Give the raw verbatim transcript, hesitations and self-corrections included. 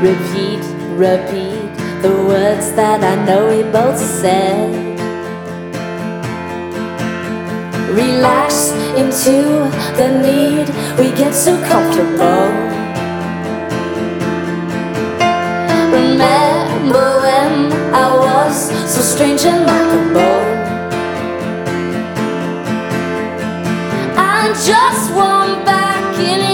Repeat, repeat the words that I know we both said. Relax into the need, we get so comfortable. Remember when I was so strange and